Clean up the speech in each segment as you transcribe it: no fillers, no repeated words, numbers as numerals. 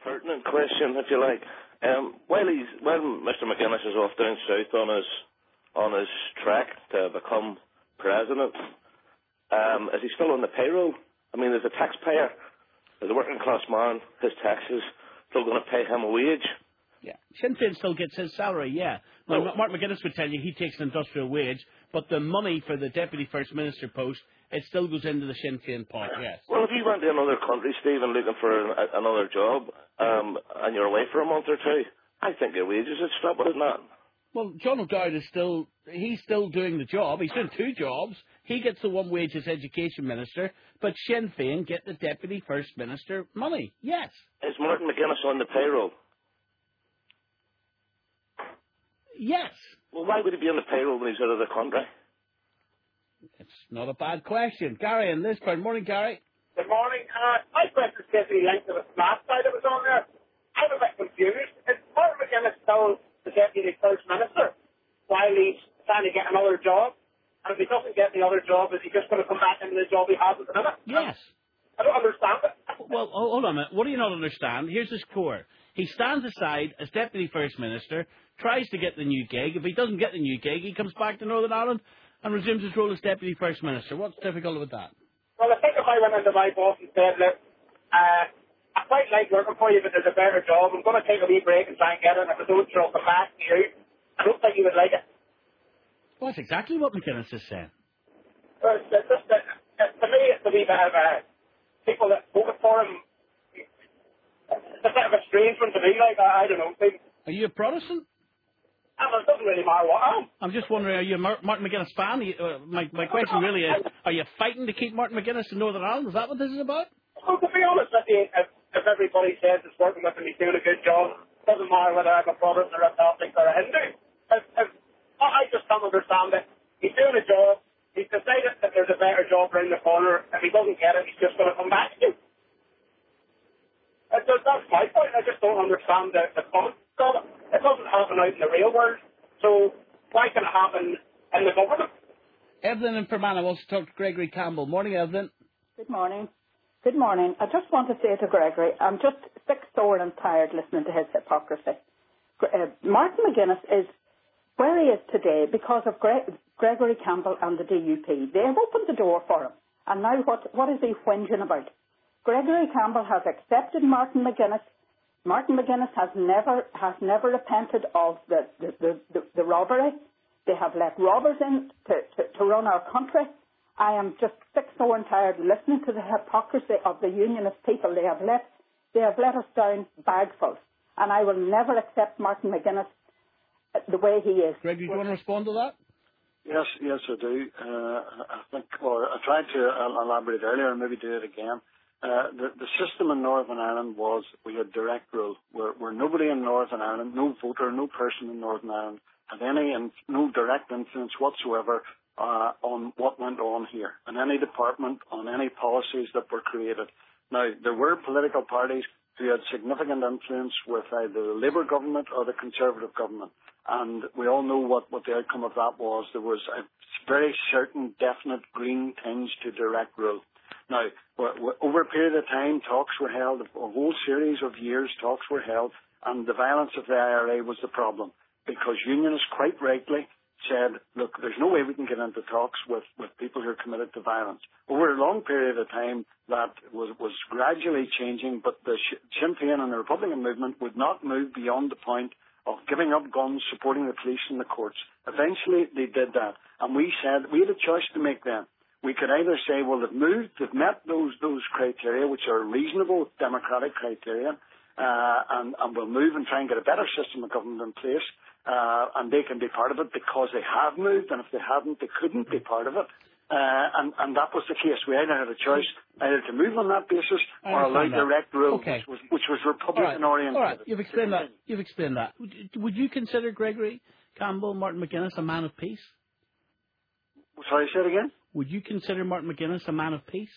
pertinent question, if you like. While Mr. McGuinness is off down south on his track to become president, is he still on the payroll? I mean, as a taxpayer, as a working class man, his taxes still going to pay him a wage? Yeah, Sinn Féin still gets his salary, yeah. Well, Mark McGuinness would tell you he takes an industrial wage, but the money for the Deputy First Minister post, it still goes into the Sinn Féin pot, yes. Well, if you went to another country, Stephen, looking for another job, and you're away for a month or two, I think your wages would stop, would it not? Well, John O'Dowd is still doing the job. He's doing two jobs. He gets the one wage as Education Minister, but Sinn Féin get the Deputy First Minister money, yes. Is Martin McGuinness on the payroll? Yes. Well, why would he be on the payroll when he's out of the country? It's not a bad question. Gary in Lisburn. Morning, Gary. Good morning. My question is basically linked to the smart side that was on there. I'm a bit confused. Is Martin McGuinness still the Deputy First Minister while he's trying to get another job? And if he doesn't get the other job, is he just going to come back into the job he has at the minute? Yes. I don't understand it. Well, hold on a minute. What do you not understand? Here's his core. He stands aside as Deputy First Minister, tries to get the new gig. If he doesn't get the new gig, he comes back to Northern Ireland and resumes his role as Deputy First Minister. What's difficult with that? Well, I think if I went into my boss and said, look, I quite like working for you, but there's a better job. I'm going to take a wee break and try and get it. And if I don't, sure, I'll come back to you. I don't think you would like it. Well, that's exactly what McGuinness is saying. Well, to me, it's a wee bit of people that voted for him. It's a bit of a strange one to me. Like, I don't know. Are you a Protestant? It doesn't really matter what I am. I'm just wondering, are you a Martin McGuinness fan? My question really is, are you fighting to keep Martin McGuinness in Northern Ireland? Is that what this is about? Well, to be honest with you, if everybody says it's working with him, he's doing a good job, it doesn't matter whether I'm a Protestant or a Catholic or a Hindu. I just can't understand it. He's doing a job. He's decided that there's a better job around the corner. If he doesn't get it, he's just going to come back to you. That's my point. I just don't understand the comments of it. It doesn't happen out in the real world. So why can it happen in the government? Evelyn in Fermanagh wants to talk to Gregory Campbell. Morning, Evelyn. Good morning. Good morning. I just want to say to Gregory, I'm just sick, sore and tired listening to his hypocrisy. Martin McGuinness is where he is today because of Gregory Campbell and the DUP. They have opened the door for him. And now what is he whinging about? Gregory Campbell has accepted Martin McGuinness. Martin McGuinness has never repented of the robbery. They have let robbers in to run our country. I am just sick, sore and tired listening to the hypocrisy of the unionist people. They have let us down bagfuls. And I will never accept Martin McGuinness the way he is. Gregory, do you want to respond to that? Yes, I do. I think, or I tried to elaborate earlier and maybe do it again. The system in Northern Ireland was we had direct rule, where nobody in Northern Ireland, no voter, no person in Northern Ireland had no direct influence whatsoever on what went on here, in any department, on any policies that were created. Now, there were political parties who had significant influence with either the Labour government or the Conservative government, and we all know what the outcome of that was. There was a very certain, definite green tinge to direct rule. Now, over a period of time, talks were held, a whole series of years, talks were held, and the violence of the IRA was the problem, because unionists quite rightly said, look, there's no way we can get into talks with people who are committed to violence. Over a long period of time, that was gradually changing, but the Sinn Féin and the Republican movement would not move beyond the point of giving up guns, supporting the police and the courts. Eventually, they did that, and we said we had a choice to make then. We could either say, well, they've met those criteria, which are reasonable democratic criteria, and we'll move and try and get a better system of government in place, and they can be part of it because they have moved, and if they hadn't, they couldn't be part of it. And that was the case. We either had a choice either to move on that basis or allow direct rule, okay, which was Republican-oriented. All right, you've explained that. Would you consider Gregory Campbell, Martin McGuinness, a man of peace? Sorry, say it again? Would you consider Martin McGuinness a man of peace?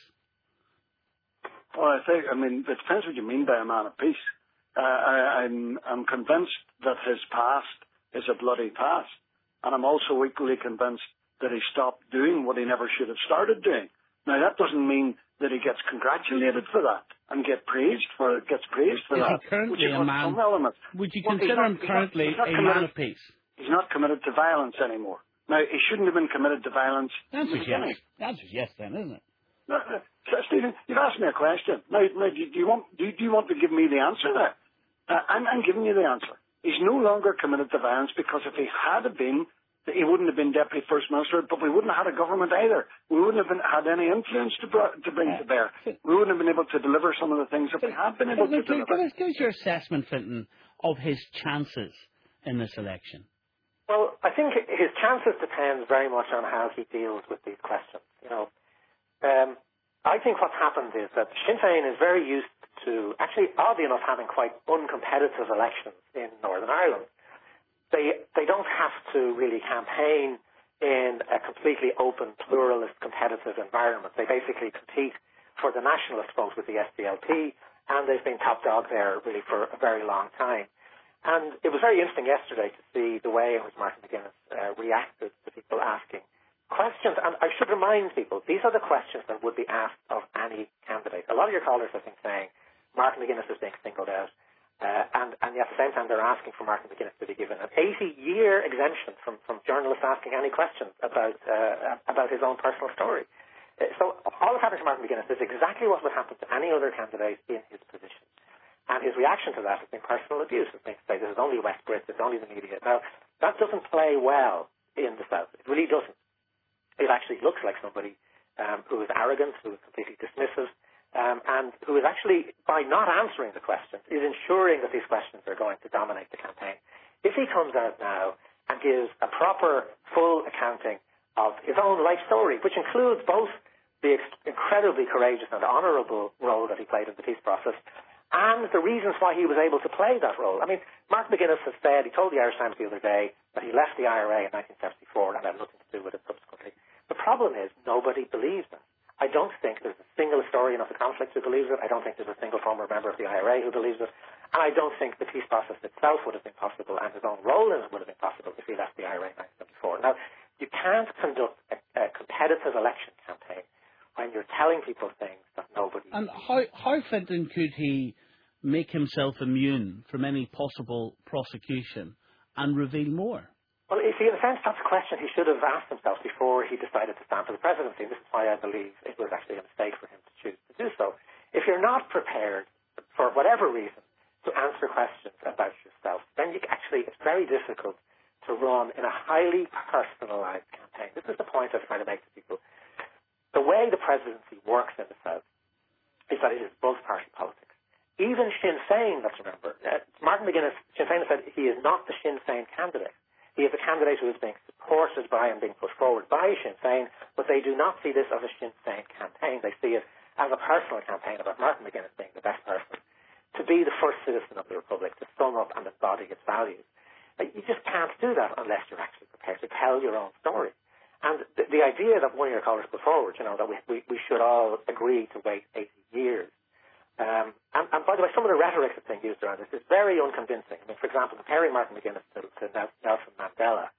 Well, it depends what you mean by a man of peace. I'm convinced that his past is a bloody past, and I'm also equally convinced that he stopped doing what he never should have started doing. Now, that doesn't mean that he gets congratulated for that. and gets praised for Is that. he currently a man? Some elements. Would you consider him currently a man of peace? He's not committed to violence anymore. Now, he shouldn't have been committed to violence. The answer's yes. The answer's yes, then, isn't it? No, Stephen, you've asked me a question. Now do you want to give me the answer there? I'm giving you the answer. He's no longer committed to violence because if he had been, he wouldn't have been Deputy First Minister, but we wouldn't have had a government either. We wouldn't have had any influence to bring to bear. We wouldn't have been able to deliver some of the things that we have been able to deliver. Give us your assessment, Fintan, of his chances in this election. Well, I think his chances depend very much on how he deals with these questions. I think what's happened is that Sinn Féin is very used to, actually, oddly enough, having quite uncompetitive elections in Northern Ireland. They don't have to really campaign in a completely open, pluralist, competitive environment. They basically compete for the nationalist vote with the SDLP, and they've been top dog there really for a very long time. And it was very interesting yesterday to see the way in which Martin McGuinness reacted to people asking questions. And I should remind people, these are the questions that would be asked of any candidate. A lot of your callers have been saying Martin McGuinness is being singled out. And yet at the same time they're asking for Martin McGuinness to be given an 80-year exemption from journalists asking any questions about his own personal story. So all that's happening to Martin McGuinness is exactly what would happen to any other candidate in his position. And his reaction to that has been personal abuse. It's been to say, this is only West Brits, it's only the media. Now, that doesn't play well in the South. It really doesn't. It actually looks like somebody who is arrogant, who is completely dismissive, and who is actually, by not answering the questions, is ensuring that these questions are going to dominate the campaign. If he comes out now and gives a proper, full accounting of his own life story, which includes both the incredibly courageous and honourable role that he played in the peace process, and the reasons why he was able to play that role. I mean, Mark McGuinness has said, he told the Irish Times the other day, that he left the IRA in 1974 and had nothing to do with it subsequently. The problem is, nobody believes that. I don't think there's a single historian of the conflict who believes it. I don't think there's a single former member of the IRA who believes it. And I don't think the peace process itself would have been possible and his own role in it would have been possible if he left the IRA in 1974. Now, you can't conduct a competitive election campaign when you're telling people things that nobody... And how Fintan, could he make himself immune from any possible prosecution and reveal more? Well, you see, in a sense, that's a question he should have asked himself before he decided to stand for the presidency. This is why I believe it was actually a mistake for him to choose to do so. If you're not prepared, for whatever reason, to answer questions about yourself, then it's very difficult to run in a highly personalized campaign. This is the point I was trying to make to people. The way the presidency works in the South is that it is both party politics. Even Sinn Féin, let's remember, Martin McGuinness, Sinn Féin said he is not the Sinn Féin candidate. He is a candidate who is being supported by and being put forward by Sinn Féin, but they do not see this as a Sinn Féin campaign. They see it as a personal campaign about Martin McGuinness being the best person to be the first citizen of the Republic, to sum up and embody its values. You just can't do that unless you're actually prepared to tell your own story. And the idea that one of your callers put forward, that we should all agree to wait 80 years. And by the way, some of the rhetoric that's being used around this is very unconvincing. I mean, for example, comparing Martin McGuinness to Nelson Mandela,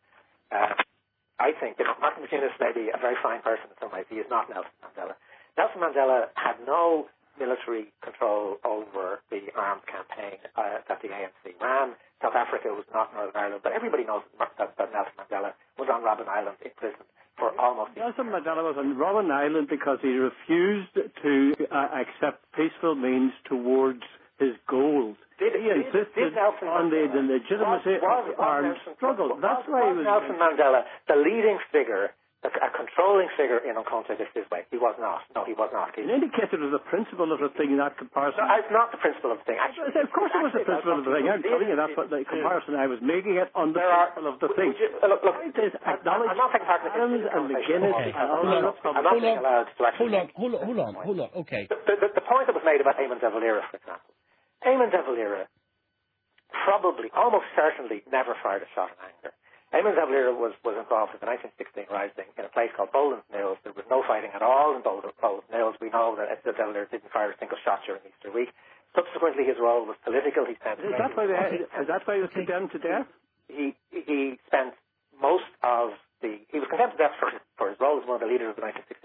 I think Martin McGuinness may be a very fine person in some ways. He is not Nelson Mandela. Nelson Mandela had no military control over the armed campaign that the ANC ran. South Africa was not Northern Ireland, but everybody knows that Nelson Mandela was on Robben Island in prison for almost... Nelson Mandela was on Robben Island because he refused to accept peaceful means towards his goals. He insisted on the legitimacy of armed struggle. That's why he was... Nelson Mandela, the leading figure, a controlling figure in Umkhonto this way. He was not. No, he was not. In any case, it was the principle of the thing, that comparison. No, it's not the principle of the thing. Actually, of course it was the principle of the thing. I'm telling you, that's what the comparison I was making it on the principle of the thing. Look, it is acknowledged Adams and McGuinness I'm not being allowed to actually... Hold on, okay. The point that was made about Eamon de Valera, for example. Eamon de Valera probably, almost certainly, never fired a shot in anger. Eamon de Valera was involved in the 1916 rising in a place called Boland's Mills. There was no fighting at all in Boland's Mills. We know that de Valera didn't fire a single shot during Easter week. Subsequently, his role was political. He spent... Is that why he was condemned to death? He spent most of the... He was condemned to death for his role as one of the leaders of the 1916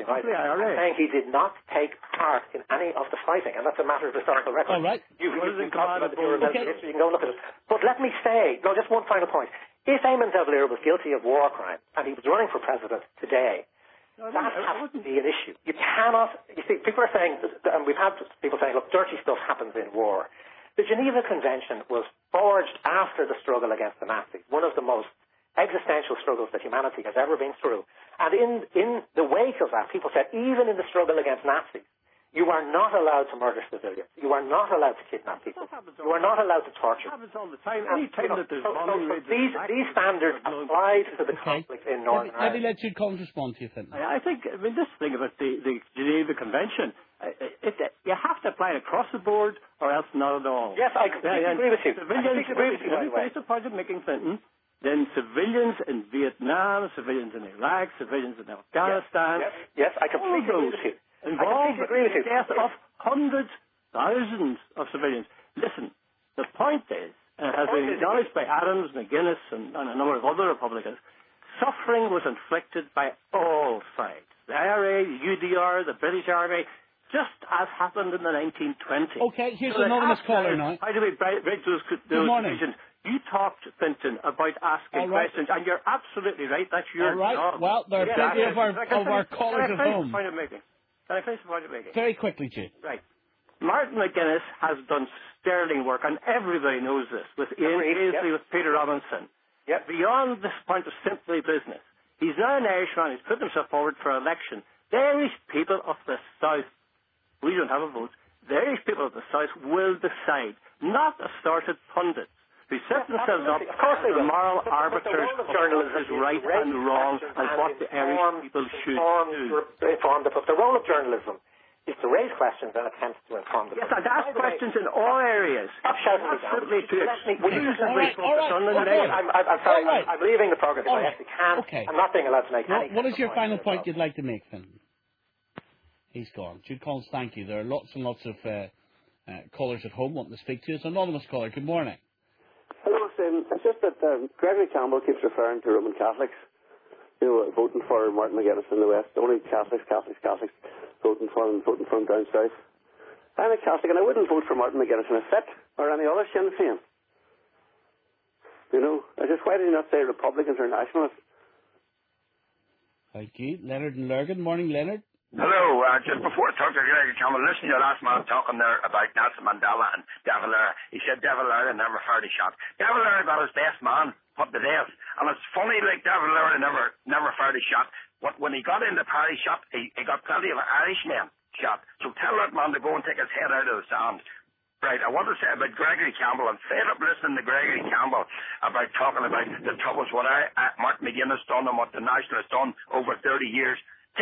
United. I'm saying he did not take part in any of the fighting, and that's a matter of historical record. All right. You talked about the history, you can go look at it. But let me say, just one final point. If Eamon de Valera was guilty of war crimes and he was running for president today, that has to be an issue. You cannot, people are saying, and we've had people saying, look, dirty stuff happens in war. The Geneva Convention was forged after the struggle against the Nazis, one of the most existential struggles that humanity has ever been through. And in the wake of that, people said, even in the struggle against Nazis, you are not allowed to murder civilians. You are not allowed to kidnap people. You are not allowed to torture. It happens all the time. Any time that there's these standards apply to the conflict in Northern Ireland. Let me let you come respond to you, Fintan. I think, this thing about the Geneva Convention, you have to apply it across the board or else not at all. Yes, I completely agree with you. That's the point of making, Fintan. Then civilians in Vietnam, civilians in Iraq, civilians in Afghanistan. Yes, I completely agree with you. Involved in the death of hundreds, thousands of civilians. Listen, the point is, and it has been acknowledged by Adams, McGuinness, and a number of other Republicans, suffering was inflicted by all sides. The IRA, the UDR, the British Army, just as happened in the 1920s. Okay, here's an anonymous caller now. How do we break those divisions? You talked, Fintan, about asking questions, and you're absolutely right. That's your job. Well, there are plenty of our callers at home. Can I finish the point of making? Very quickly, Jay. Right. Martin McGuinness has done sterling work, and everybody knows this, with Ian Paisley, with Peter Robinson. Beyond this point of simply business. He's now an Irishman. He's put himself forward for election. The Irish people of the South, we don't have a vote, the Irish people of the South will decide, not assorted pundits who set themselves up as the moral arbiters of what is right and wrong and what the Irish people should do. The role of journalism is to raise questions and attempt to inform them. Yes, and ask questions in all areas. Simply to exclusively focus on the negative. I'm sorry, I'm leaving the program because I actually can't. Okay. I'm not being allowed to make any. What is your final point you'd like to make, Finn? He's gone. Jude Collins, thank you. There are lots and lots of callers at home wanting to speak to us. Anonymous caller, good morning. Hello, Stephen. It's just that Gregory Campbell keeps referring to Roman Catholics, voting for Martin McGuinness in the West. Only Catholics voting for him down south. I'm a Catholic, and I wouldn't vote for Martin McGuinness in a fit or any other Sinn Féin. Why did you not say Republicans or Nationalists? Thank you. Leonard and Lurgan. Morning, Leonard. Hello, just before I talk to Gregory Campbell, listen to your last man talking there about Nelson Mandela and De Valera. He said De Valera never fired a shot. De Valera got his best man put to death. And it's funny, like De Valera never fired a shot. But when he got in the party shot, he got plenty of Irishmen shot. So tell that man to go and take his head out of the sand. Right, I want to say about Gregory Campbell. I'm fed up listening to Gregory Campbell about talking about the troubles, what Martin McGuinness done and what the Nationalists done over 30 years.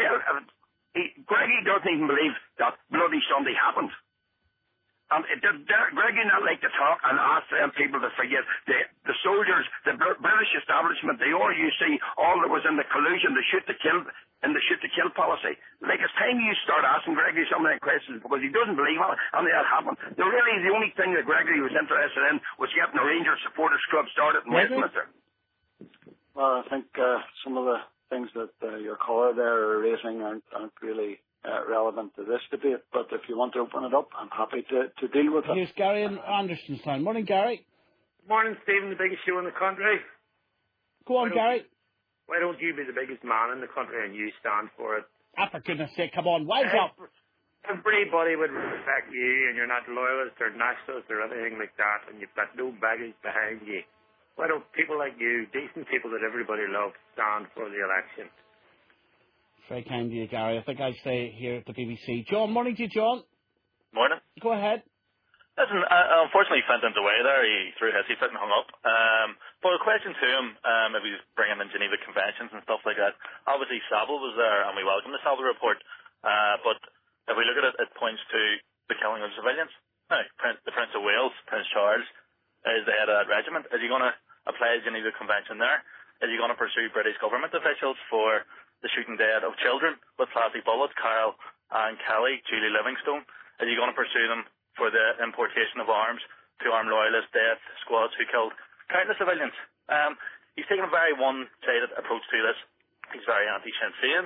Greggy doesn't even believe that Bloody Sunday happened. And Greggy not like to talk and ask them people to forget the soldiers, the British establishment, they all you see, all that was in the collusion, the shoot to kill, and the shoot to kill policy. Like, it's time you start asking Gregory some of the questions because he doesn't believe any of that happened. The only thing that Gregory was interested in was getting the Rangers Supporters Club started in Westminster. Well, I think some of the things that your caller there are raising aren't really relevant to this debate, but if you want to open it up, I'm happy to deal with it. Here's Gary in Andersonstown. Morning, Gary. Morning, Stephen, the biggest show in the country. Go on, Gary. Why don't you be the biggest man in the country and you stand for it? For goodness sake, come on, wise up. Everybody would respect you and you're not loyalist or nationalist or anything like that and you've got no baggage behind you. Why don't people like you, decent people that everybody loves, stand for the election? Very kind of you, Gary. I think I stay here at the BBC. John, morning to you, John. Morning. Go ahead. Listen, unfortunately, Fenton's away there. He threw his headset and hung up. But a question to him, if he's bringing in Geneva Conventions and stuff like that. Obviously, Saville was there, and we welcome the Saville report. But if we look at it, it points to the killing of civilians. Now, the Prince of Wales, Prince Charles, is the head of that regiment. Is he going to apply the Geneva Convention there? Is he going to pursue British government officials for the shooting dead of children with plastic bullets, Carol and Kelly, Julie Livingstone? Is he going to pursue them for the importation of arms to armed loyalist death squads who killed countless civilians? He's taken a very one-sided approach to this. He's very anti-Sinn Féin.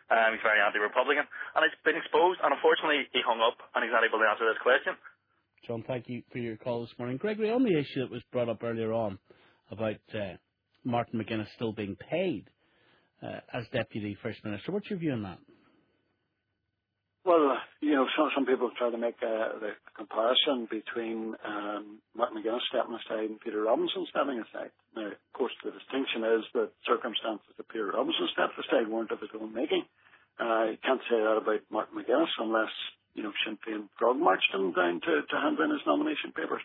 He's very anti-Republican, and it's been exposed, and unfortunately he hung up, and he's not able to answer this question. John, thank you for your call this morning. Gregory, on the issue that was brought up earlier on about Martin McGuinness still being paid as Deputy First Minister, what's your view on that? Well, some people try to make the comparison between Martin McGuinness stepping aside and Peter Robinson stepping aside. Now, of course, the distinction is that circumstances that Peter Robinson stepped aside weren't of his own making. You can't say that about Martin McGuinness unless, Sinn Féin frog marched him down to hand in his nomination papers.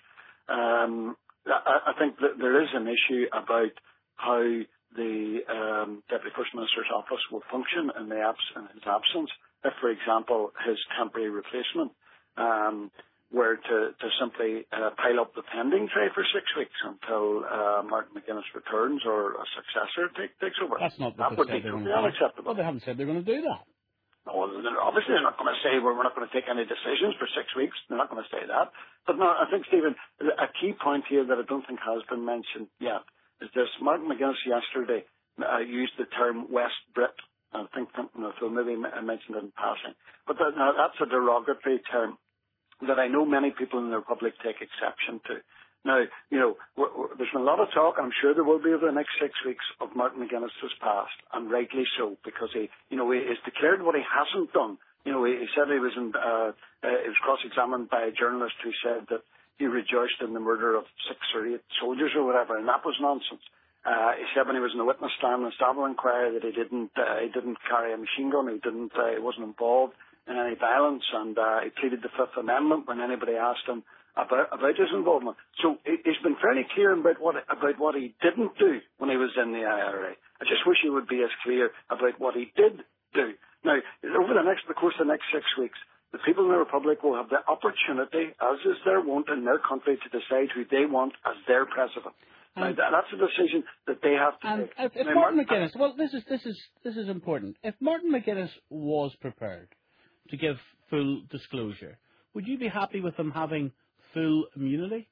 I think that there is an issue about how the Deputy First Minister's office will function in his absence. If, for example, his temporary replacement were to simply pile up the pending tray for 6 weeks until Martin McGuinness returns or a successor takes over. That's not that would be totally unacceptable. Well, they haven't said they're going to do that. No, obviously they're not going to say we're not going to take any decisions for 6 weeks. They're not going to say that. But no, I think, Stephen, a key point here that I don't think has been mentioned yet is this. Martin McGuinness yesterday used the term West Brit. I think so maybe I mentioned it in passing. But that's a derogatory term that I know many people in the Republic take exception to. Now, there's been a lot of talk, I'm sure there will be over the next 6 weeks, of Martin McGuinness's past, and rightly so, because he has declared what he hasn't done. He said he was cross-examined by a journalist who said that he rejoiced in the murder of 6 or 8 soldiers or whatever, and that was nonsense. He said when he was in the witness stand in the Savile inquiry that he didn't carry a machine gun, he wasn't involved in any violence, and he pleaded the Fifth Amendment when anybody asked him about his involvement. So he's been fairly clear about what he didn't do when he was in the IRA. I just wish he would be as clear about what he did do. Now, over the course of the next 6 weeks, the people in the Republic will have the opportunity, as is their wont in their country, to decide who they want as their president. Now, that's a decision that they have to make. If Martin McGuinness, well, this is important. If Martin McGuinness was prepared to give full disclosure, would you be happy with him having full immunity?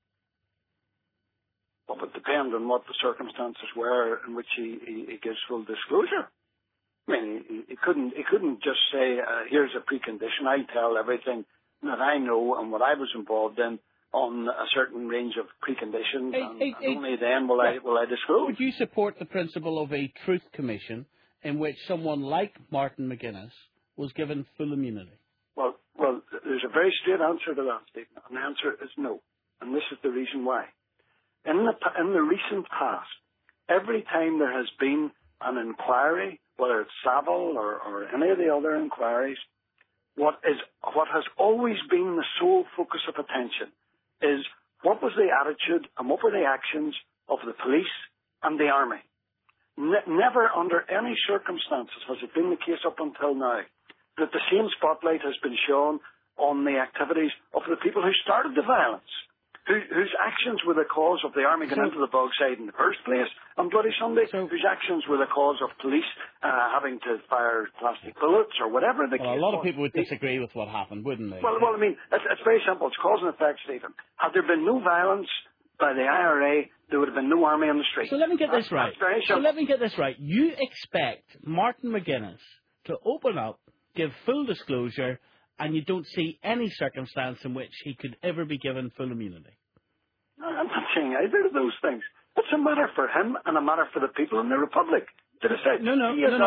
Well, it depends on what the circumstances were in which he gives full disclosure. I mean, he couldn't just say, here's a precondition, I tell everything that I know and what I was involved in on a certain range of preconditions, and only then will I disclose. Would you support the principle of a truth commission in which someone like Martin McGuinness was given full immunity? Well, there's a very straight answer to that statement, and the answer is no. And this is the reason why. In the recent past, every time there has been an inquiry, whether it's Savile or any of the other inquiries, what has always been the sole focus of attention is what was the attitude and what were the actions of the police and the army. Never under any circumstances has it been the case up until now that the same spotlight has been shown on the activities of the people who started the violence, whose actions were the cause of the army going into the Bogside in the first place on Bloody Sunday, whose actions were the cause of police having to fire plastic bullets or whatever the case was. A lot of people would disagree with what happened, wouldn't they? Well, I mean, it's very simple. It's cause and effect, Stephen. Had there been no violence by the IRA, there would have been no army on the street. So let me get this right. So let me get this right. You expect Martin McGuinness to open up, give full disclosure, and you don't see any circumstance in which he could ever be given full immunity? I'm not saying either of those things. It's a matter for him and a matter for the people in the Republic to decide. No.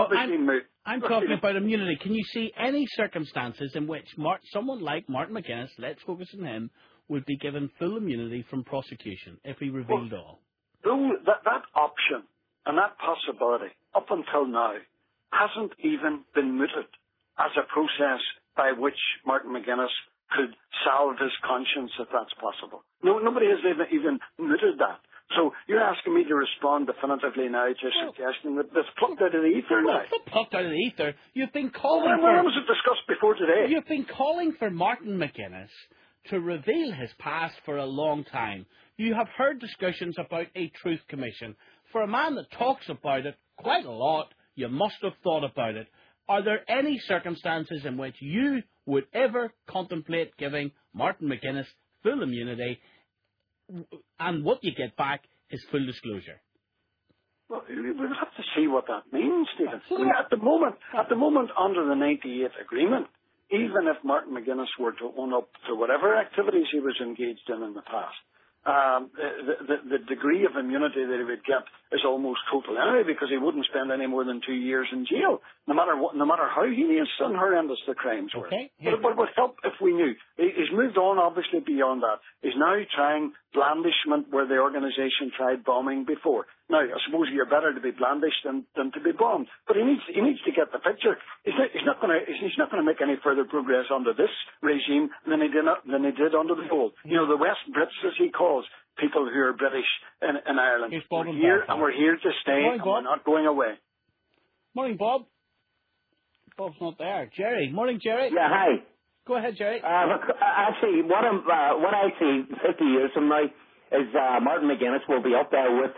I'm talking about immunity. Can you see any circumstances in which someone like Martin McGuinness, let's focus on him, would be given full immunity from prosecution if he revealed all? That option and that possibility, up until now, hasn't even been mooted as a process by which Martin McGuinness could salve his conscience if that's possible. No, nobody has even mooted that. So you're asking me to respond definitively now to a suggestion that's plucked out of the ether now. It's not plucked out of the ether. You've been calling When was it discussed before today? You've been calling for Martin McGuinness to reveal his past for a long time. You have heard discussions about a truth commission. For a man that talks about it quite a lot, you must have thought about it. Are there any circumstances in which you would ever contemplate giving Martin McGuinness full immunity, and what you get back is full disclosure? Well, we'll have to see what that means, Stephen. I mean, at the moment, under the 98 agreement, even if Martin McGuinness were to own up to whatever activities he was engaged in the past, the degree of immunity that he would get is almost total anyway, because he wouldn't spend any more than 2 years in jail, no matter how heinous and horrendous the crimes were. Okay. But it would help if we knew. He's moved on, obviously, beyond that. He's now trying blandishment where the organisation tried bombing before. Now, I suppose you're better to be blandished than to be bombed. But he needs to get the picture. He's not going to make any further progress under this regime than he did under the old. You know, the West Brits, as he calls people who are British in Ireland. We're here, and we're here to stay, and we're not going away. Morning, Bob. Bob's not there. Jerry. Morning, Jerry. Yeah, hi. Go ahead, Jerry. Actually, what I see 50 years from now is Martin McGuinness will be up there with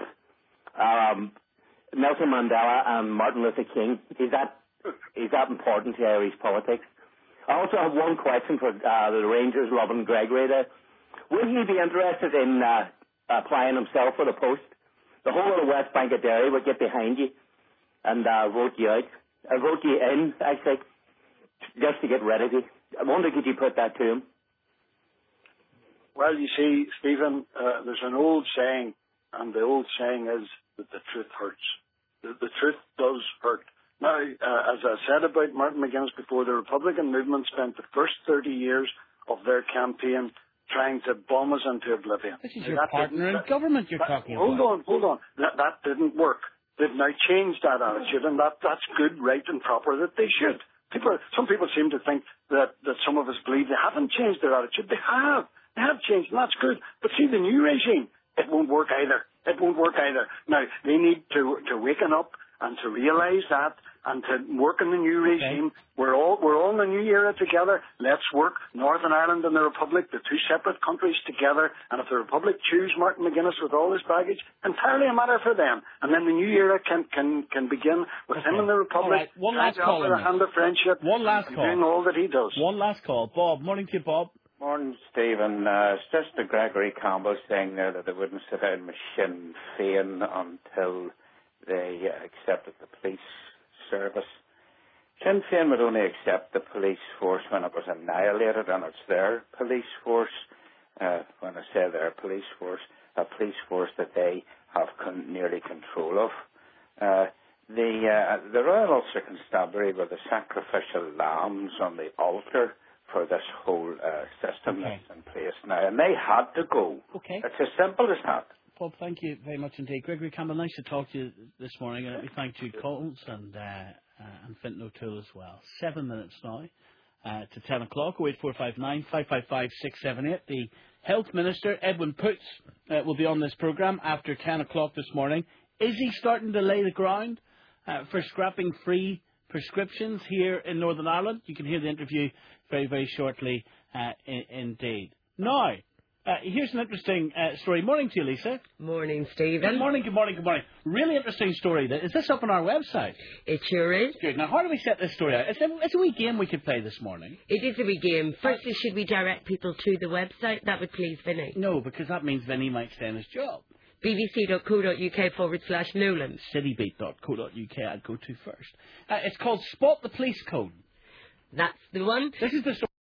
Nelson Mandela and Martin Luther King. Is that important to Irish politics? I also have one question for the Rangers, Robin Gregory there. Would he be interested in applying himself for the post? The whole of the West Bank of Derry would get behind you and vote you out. Vote you in, actually, just to get rid of you. I wonder, could you put that to him? Well, you see, Stephen, there's an old saying, and the old saying is that the truth hurts. The truth does hurt. Now, as I said about Martin McGuinness before, the Republican movement spent the first 30 years of their campaign trying to bomb us into oblivion. This is your partner in government you're talking about. Hold on. That didn't work. They've now changed that attitude, and that's good, right, and proper that they should. Some people seem to think that some of us believe they haven't changed their attitude. They have. They have changed, and that's good. But see, the new regime, it won't work either. Now, they need to waken up and to realise that and to work in the new regime. We're all in the new era together. Let's work, Northern Ireland and the Republic, the two separate countries together. And if the Republic choose Martin McGuinness with all his baggage, entirely a matter for them. And then the new era can begin with him and the Republic. Right. One last call. A hand of friendship. One last call. Doing all that he does. One last call. Bob. Morning to you, Bob. Morning, Stephen. It's just the Gregory Campbell saying there that they wouldn't sit down with Sinn Féin until they accepted the police service. Sinn Féin would only accept the police force when it was annihilated, and it's their police force. When I say their police force, a police force that they have nearly control of. The Royal Ulster Constabulary were the sacrificial lambs on the altar for this whole system that's in place now, and they had to go. Okay. It's as simple as that. Bob, thank you very much indeed. Gregory Campbell, nice to talk to you this morning, and let me thank Jude Collins and Fintan O'Toole as well. 7 minutes now to 10 o'clock. 08459 555 678. The Health Minister, Edwin Poots, will be on this programme after 10 o'clock this morning. Is he starting to lay the ground for scrapping free prescriptions here in Northern Ireland? You can hear the interview very, very shortly indeed. Now, here's an interesting story. Morning to you, Lisa. Morning, Stephen. Good morning. Really interesting story. Is this up on our website? It sure is. Good. Now, how do we set this story out? It's a wee game we could play this morning. It is a wee game. Firstly, should we direct people to the website? That would please Vinny. No, because that means Vinny might stay in his job. bbc.co.uk/Newlands. Citybeat.co.uk I'd go to first. It's called Spot the Police Code. That's the one. This is the story.